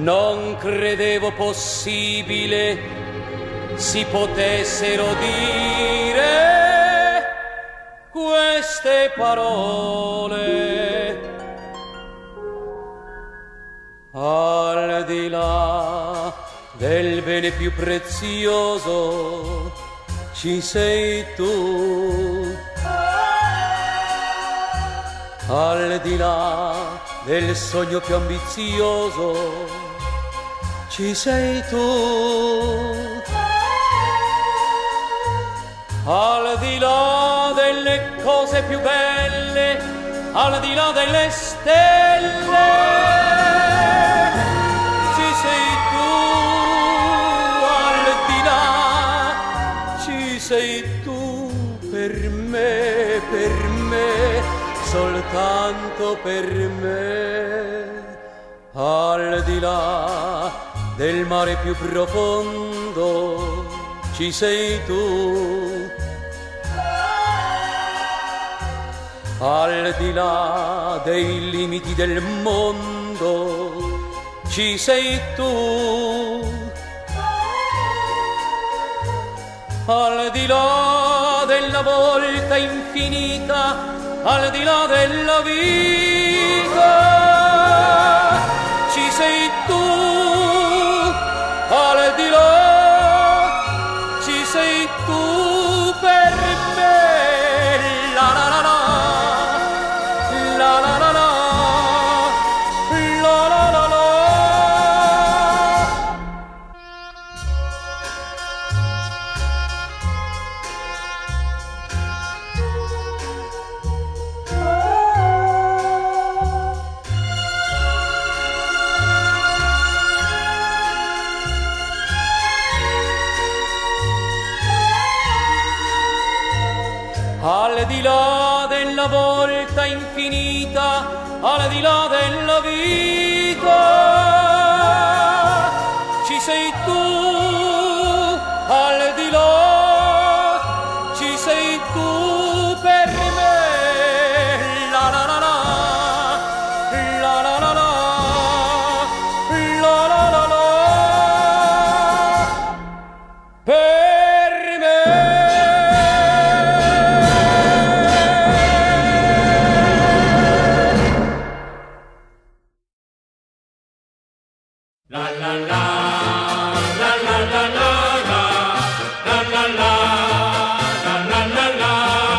Non credevo possibile si potessero dire queste parole. Al di là del bene più prezioso ci sei tu. Al di là del sogno più ambizioso ci sei tu. Al di là delle cose più belle, al di là delle stelle, ci sei tu. Al di là ci sei tu per me, soltanto per me. Al di là del mare più profondo ci sei tu. Al di là dei limiti del mondo ci sei tu. Al di là della volta infinita, al di là della vita ci sei tu. Al di là ci sei tu per me. La la la la, la la la la, la la la la. Al di là della volta infinita, al di là della vita ci sei tu. Al di là ci sei tu per me. La la la la, la la la la, la la la la, per me. La la la, la la la la, la la la, la la la.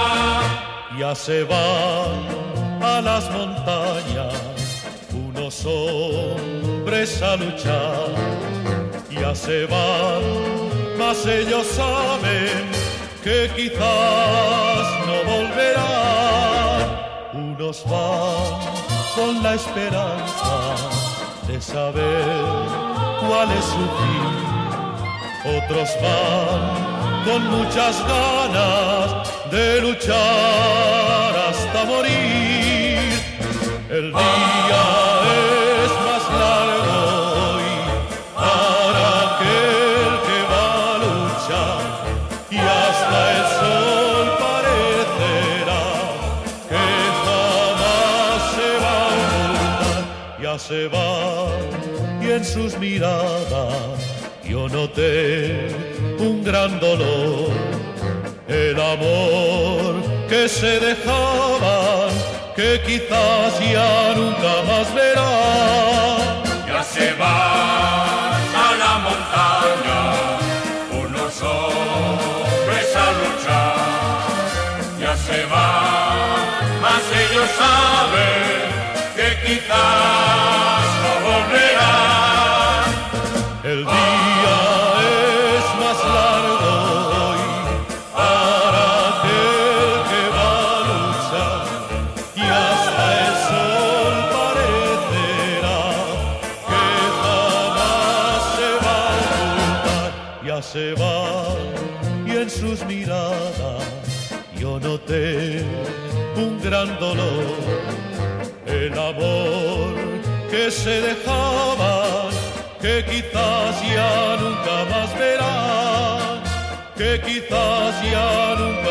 Ya se van a las montañas unos hombres a luchar. Ya se van, mas ellos saben que quizás no volverán. Unos van con la esperanza de saber cuál es su fin. Otros van con muchas ganas de luchar hasta morir. El día es más largo hoy para aquel que va a luchar, y hasta el sol parecerá que jamás se va a ocultar. Ya se va, y en sus miradas yo noté un gran dolor. El amor que se dejaban, que quizás ya nunca más verán. Ya se va a la montaña unos hombres a luchar. Ya se va, mas ellos saben que quizás no volverán. El día es más largo hoy para aquel que va a luchar, y hasta el sol parecerá que jamás se va a ocultar. Ya se va, y en sus miradas yo noté un gran dolor. El amor que se dejaban, que quizás ya nunca más verán, que quizás ya nunca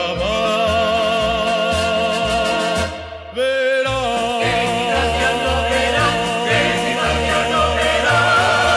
más verán. Que quizás ya no verán, que quizás ya no verán.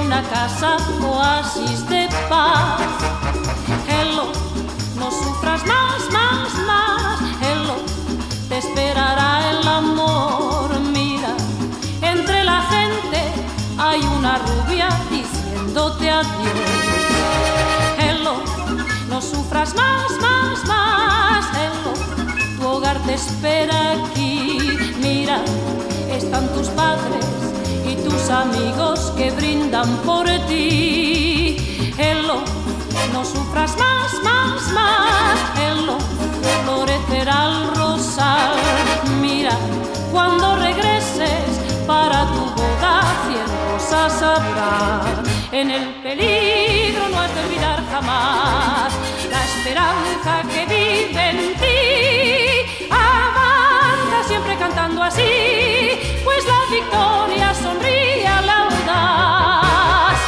una casa oasis de paz. Hello, no sufras más, más, más. Hello, te esperará el amor. Mira, entre la gente hay una rubia diciéndote adiós. Hello, no sufras más, más, más. Hello, tu hogar te espera aquí. Mira, están tus padres y tus amigos que brindan por ti. Hello, no sufras más, más, más. Hello, florecerá el rosal. Mira, cuando regreses para tu boda, 100 cosas habrá. En el peligro no has de olvidar jamás la esperanza que vive en ti. Avanza siempre cantando así, pues la victoria sonríe al audaz.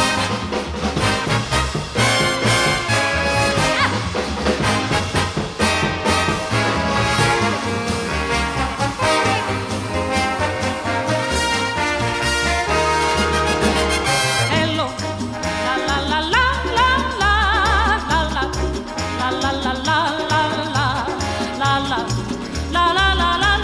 Hello, la la la la la la la la la la la la la la la la la la.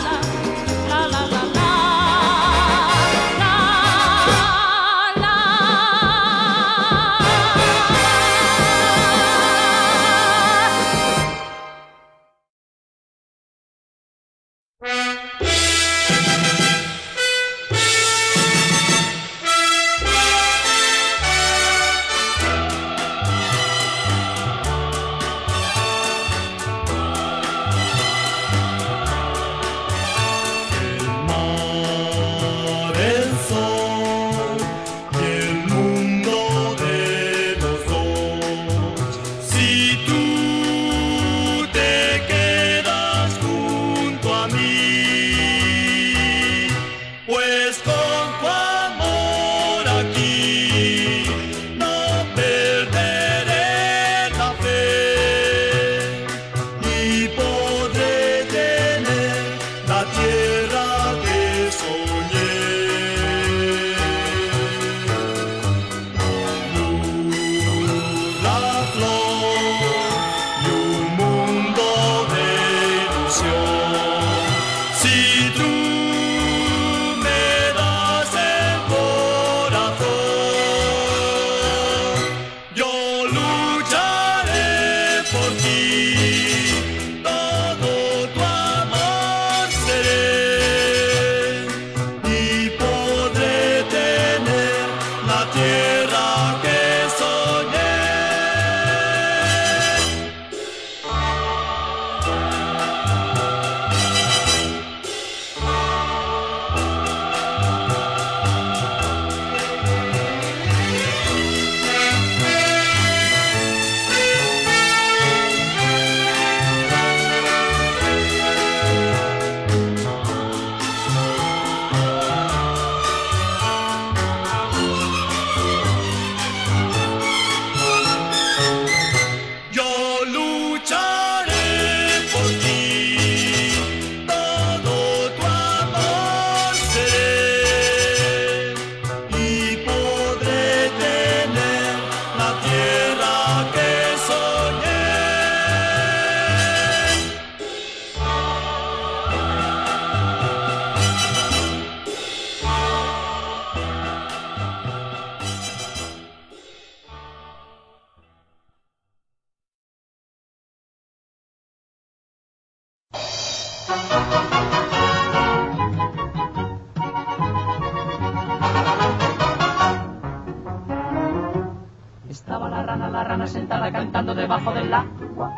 Estaba la rana sentada cantando debajo del agua.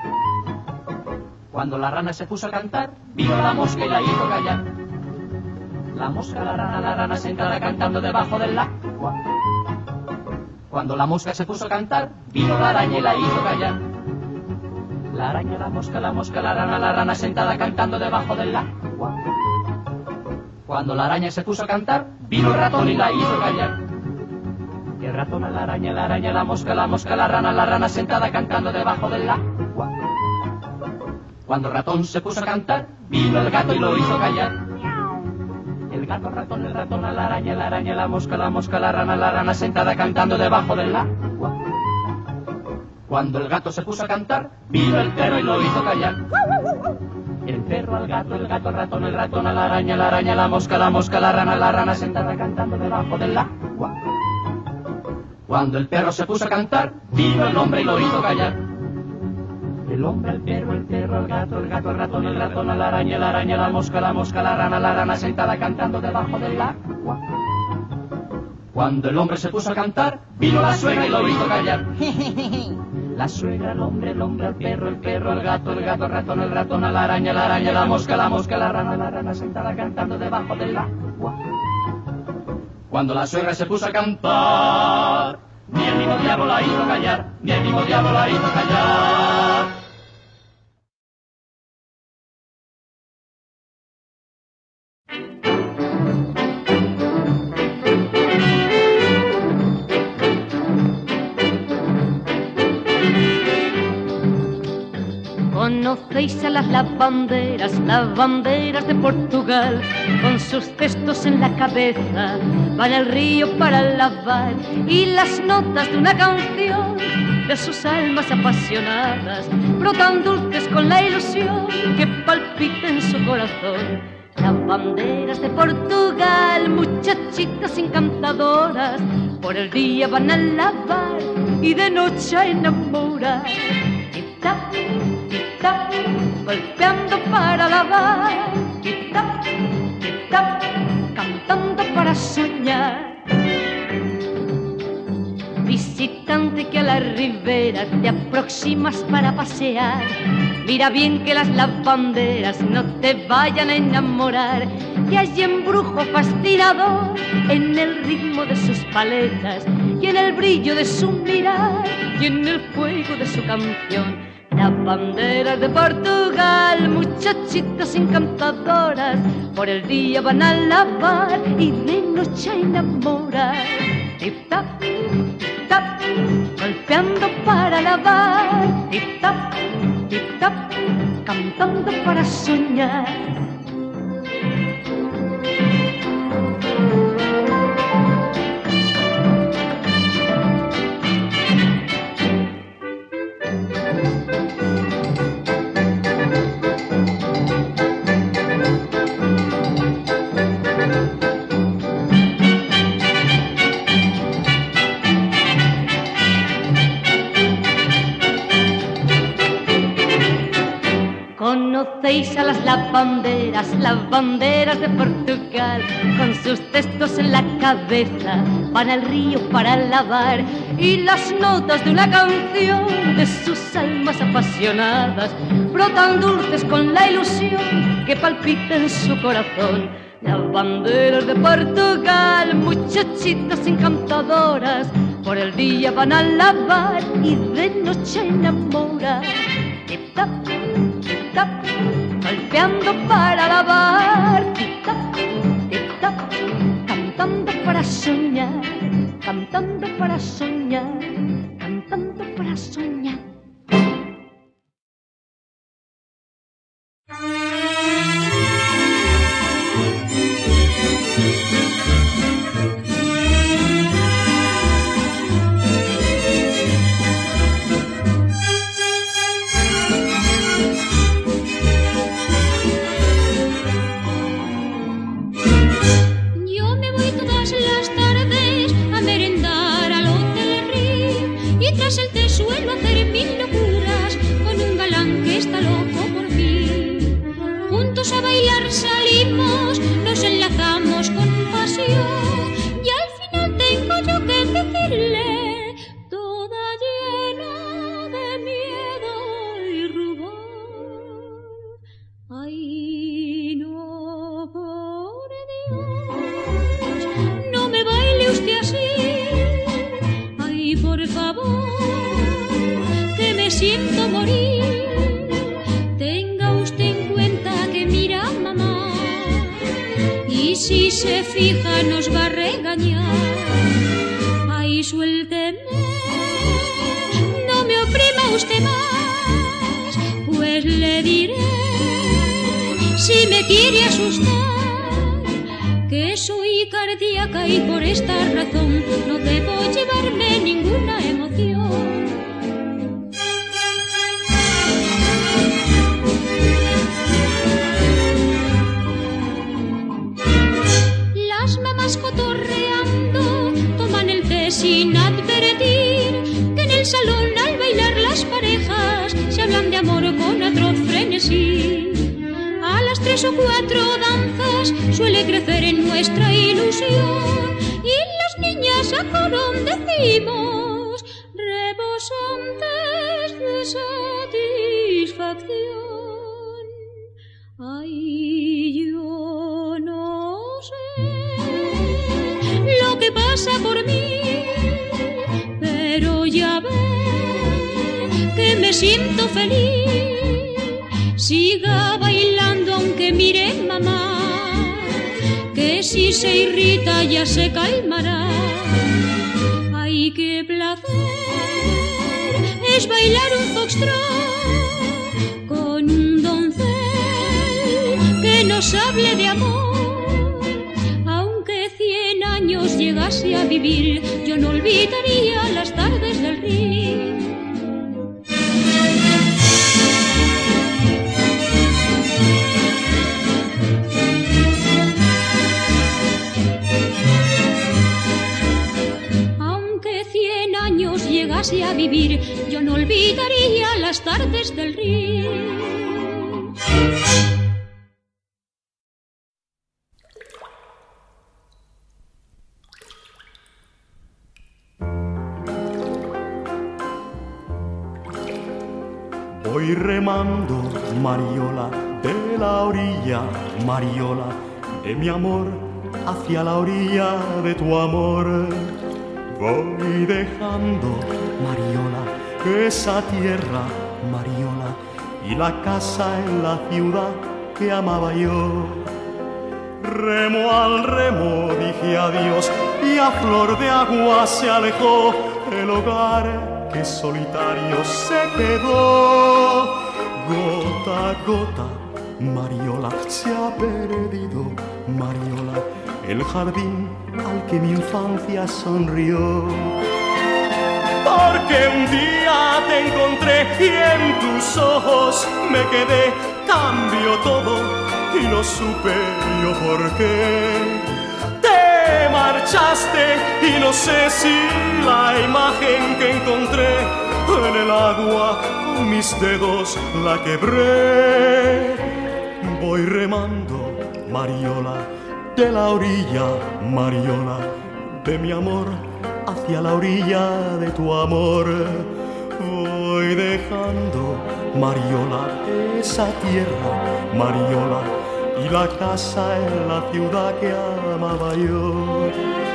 Cuando la rana se puso a cantar, vino la mosca y la hizo callar. La mosca, la rana sentada cantando debajo del agua. Cuando la mosca se puso a cantar, vino la araña y la hizo callar. La araña, la mosca, la rana sentada cantando debajo del agua. Cuando la araña se puso a cantar, vino el ratón y la hizo callar. Y el ratón, la araña, la mosca, la rana sentada cantando debajo del agua. Cuando el ratón se puso a cantar, vino el gato y lo hizo callar. El el gato, el ratón, la araña, la mosca, la rana sentada cantando debajo del agua. Cuando el gato se puso a cantar, vino el perro y lo hizo callar. El perro al gato, el ratón, a la araña, la mosca, la rana sentada cantando debajo del agua. Cuando el perro se puso a cantar, vino el hombre y lo hizo callar. El hombre, el perro, el gato, el ratón, a la araña, la mosca, la rana sentada cantando debajo del agua. Cuando el hombre se puso a cantar, vino la suegra y lo hizo callar. La suegra, el hombre, el perro, el gato, el ratón, a la araña, la mosca, la rana sentada cantando debajo del agua. Cuando la suegra se puso a cantar, ni el mismo diablo la hizo callar, ni el mismo diablo la hizo callar. ¿Conocéis a las lavanderas de Portugal? Con sus cestos en la cabeza van al río para lavar, y las notas de una canción de sus almas apasionadas brotan dulces con la ilusión que palpita en su corazón. Lavanderas de Portugal, muchachitas encantadoras, por el día van a lavar y de noche a enamorar. Tip-tap, tip-tap, golpeando para lavar. Tip-tap, tip-tap, cantando para soñar. Visitante que a la ribera te aproximas para pasear, mira bien que las lavanderas no te vayan a enamorar, que hay embrujo fascinador en el ritmo de sus paletas, y en el brillo de su mirar, y en el fuego de su canción. Lavanderas de Portugal, muchachitas encantadoras, por el día van a lavar y de noche a enamorar. Tip-tap, tip-tap, golpeando para lavar. Tip-tap, tip-tap, cantando para soñar. ¿Conocéis a las lavanderas de Portugal? Con sus cestos en la cabeza van al río para lavar, y las notas de una canción de sus almas apasionadas brotan dulces con la ilusión que palpita en su corazón. Lavanderas de Portugal, muchachitas encantadoras, por el día van a lavar y de noche a enamorar. Tip-tap, tip-tap, golpeando para lavar. Tip-tap, tip-tap, cantando para soñar, cantando para soñar, cantando para soñar. Suelo hacer mil locuras con un galán que está loco por mí. Juntos a bailar salimos, nos enlazamos con pasión, y al final tengo yo que decirle, toda llena de miedo y rubor: ay, no, por Dios, no me baile usted así. Ay, por favor, me siento morir. Tenga usted en cuenta que mira mamá, y si se fija nos va a regañar. Ay, suélteme, no me oprima usted más, pues le diré, si me quiere asustar, que soy cardíaca y por esta razón no debo llevarme ninguna emoción. Las mamás cotorreando toman el té sin advertir que en el salón al bailar las parejas se hablan de amor con atroz frenesí. A las 3 o 4 danzas suele crecer en nuestra ilusión y las niñas a coro decimos rebosantes de satisfacción. Ay, yo no sé lo que pasa por mí, pero ya ve que me siento feliz. Siga bailando aunque mire mamá, que si se irrita ya se calmará. Ay, qué placer es bailar un foxtrot con un doncel que nos hable de amor. Aunque 100 años llegase a vivir, yo no olvidaría las tardes del río. Llegase a vivir, yo no olvidaría las tardes del río. Voy remando, Mariola, de la orilla, Mariola, de mi amor hacia la orilla de tu amor. Voy dejando, Mariola, esa tierra, Mariola, y la casa en la ciudad que amaba yo. Remo al remo dije adiós y a flor de agua se alejó el hogar que solitario se quedó. Gota a gota, Mariola, se ha perdido, Mariola, el jardín al que mi infancia sonrió. Porque un día te encontré y en tus ojos me quedé, cambió todo y no supe yo por qué. Te marchaste y no sé si la imagen que encontré en el agua con mis dedos la quebré. Voy remando, Mariola, de la orilla, Mariola, de mi amor hacia la orilla de tu amor. Voy dejando, Mariola, esa tierra, Mariola, y la casa en la ciudad que amaba yo.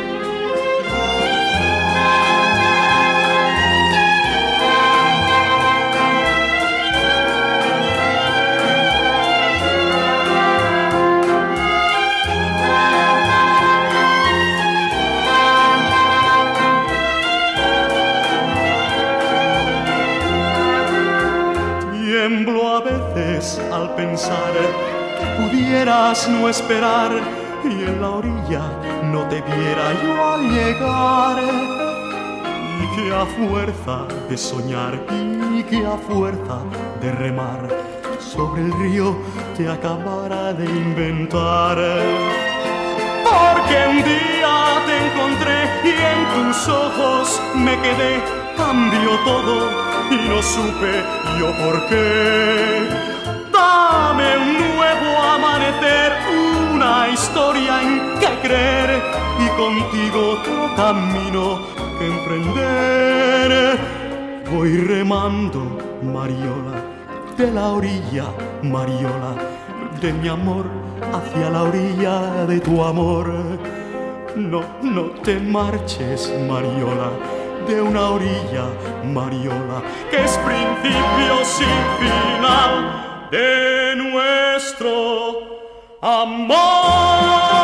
Tiemblo a veces al pensar que pudieras no esperar y en la orilla no te viera yo al llegar. Y que a fuerza de soñar y que a fuerza de remar sobre el río te acabara de inventar. Porque un día te encontré y en tus ojos me quedé, cambió todo y no supe yo por qué. Dame un nuevo amanecer, una historia en que creer y contigo otro camino que emprender. Voy remando, Mariola, de la orilla, Mariola, de mi amor hacia la orilla de tu amor. No, no te marches, Mariola, de una orilla, Mariola, que es principio sin final de nuestro amor.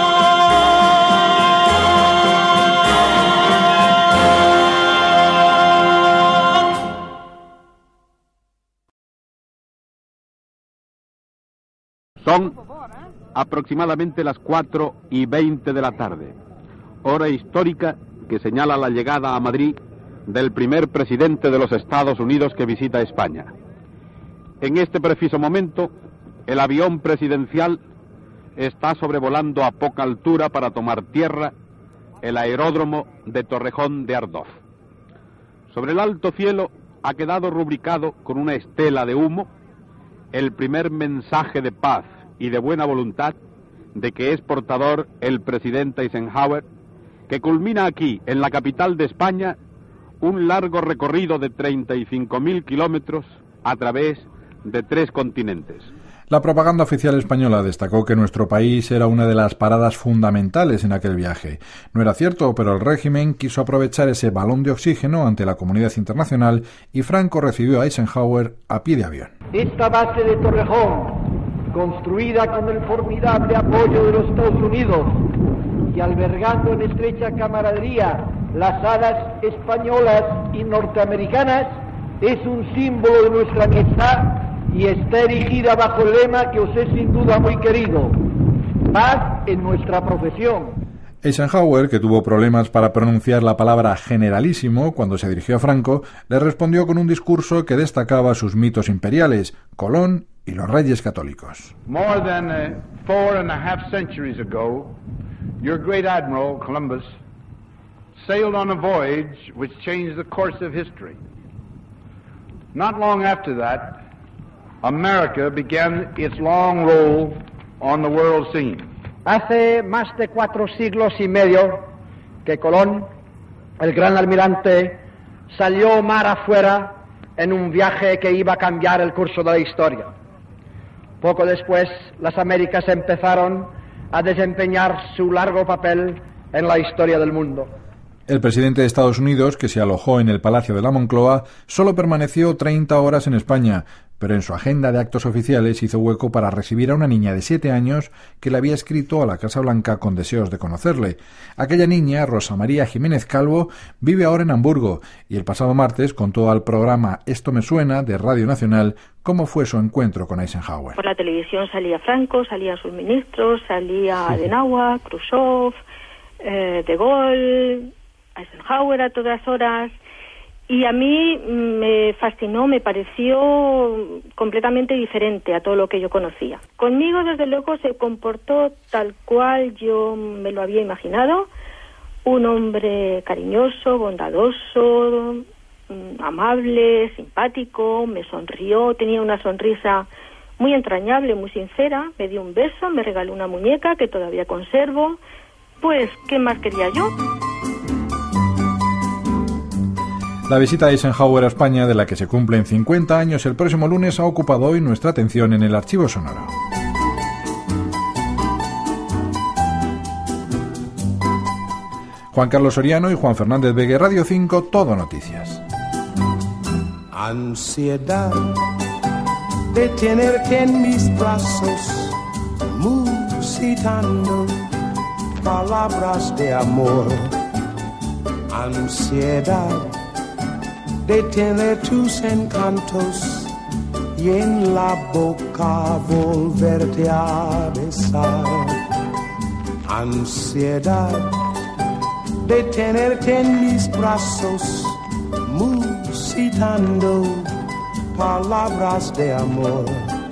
Son aproximadamente las 4:20 de la tarde, hora histórica que señala la llegada a Madrid del primer presidente de los Estados Unidos que visita España. En este preciso momento, el avión presidencial está sobrevolando a poca altura para tomar tierra el aeródromo de Torrejón de Ardoz. Sobre el alto cielo ha quedado rubricado con una estela de humo el primer mensaje de paz y de buena voluntad de que es portador el presidente Eisenhower, que culmina aquí, en la capital de España, un largo recorrido de 35.000 kilómetros a través de 3 continentes. La propaganda oficial española destacó que nuestro país era una de las paradas fundamentales en aquel viaje. No era cierto, pero el régimen quiso aprovechar ese balón de oxígeno ante la comunidad internacional y Franco recibió a Eisenhower a pie de avión. Esta base de Torrejón, construida con el formidable apoyo de los Estados Unidos y albergando en estrecha camaradería las alas españolas y norteamericanas, es un símbolo de nuestra amistad y está erigida bajo el lema que os es sin duda muy querido: paz en nuestra profesión. Eisenhower, que tuvo problemas para pronunciar la palabra generalísimo cuando se dirigió a Franco, le respondió con un discurso que destacaba sus mitos imperiales, Colón y los reyes católicos. More than 4.5 centuries ago, your great admiral, Columbus, sailed on a voyage which changed the course of history. Not long after that, America began its long roll on the world scene. Hace más de 4 siglos y medio que Colón, el gran almirante, salió mar afuera en un viaje que iba a cambiar el curso de la historia. Poco después, las Américas empezaron a desempeñar su largo papel en la historia del mundo. El presidente de Estados Unidos, que se alojó en el Palacio de la Moncloa, solo permaneció 30 horas en España, pero en su agenda de actos oficiales hizo hueco para recibir a una niña de 7 años que le había escrito a la Casa Blanca con deseos de conocerle. Aquella niña, Rosa María Jiménez Calvo, vive ahora en Hamburgo y el pasado martes contó al programa Esto me suena de Radio Nacional cómo fue su encuentro con Eisenhower. Por la televisión salía Franco, salían sus ministros, salía Adenauer, Khrushchev, De Gaulle, Eisenhower a todas horas, y a mí me fascinó, me pareció completamente diferente a todo lo que yo conocía. Conmigo, desde luego, se comportó tal cual yo me lo había imaginado, un hombre cariñoso, bondadoso, amable, simpático, me sonrió, tenía una sonrisa muy entrañable, muy sincera, me dio un beso, me regaló una muñeca que todavía conservo. Pues, ¿qué más quería yo? La visita de Eisenhower a España, de la que se cumplen 50 años el próximo lunes, ha ocupado hoy nuestra atención en el archivo sonoro. Juan Carlos Soriano y Juan Fernández Vega, Radio 5, Todo Noticias. Ansiedad de tenerte en mis brazos, musitando palabras de amor. Ansiedad de tener tus encantos y en la boca volverte a besar. Ansiedad de tenerte en mis brazos, musitando palabras de amor.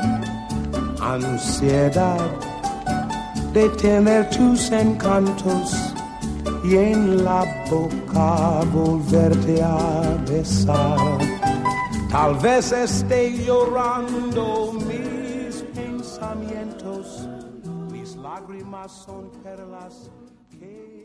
Ansiedad de tener tus encantos y en la boca volverte a besar. Tal vez esté llorando mis pensamientos, mis lágrimas son perlas que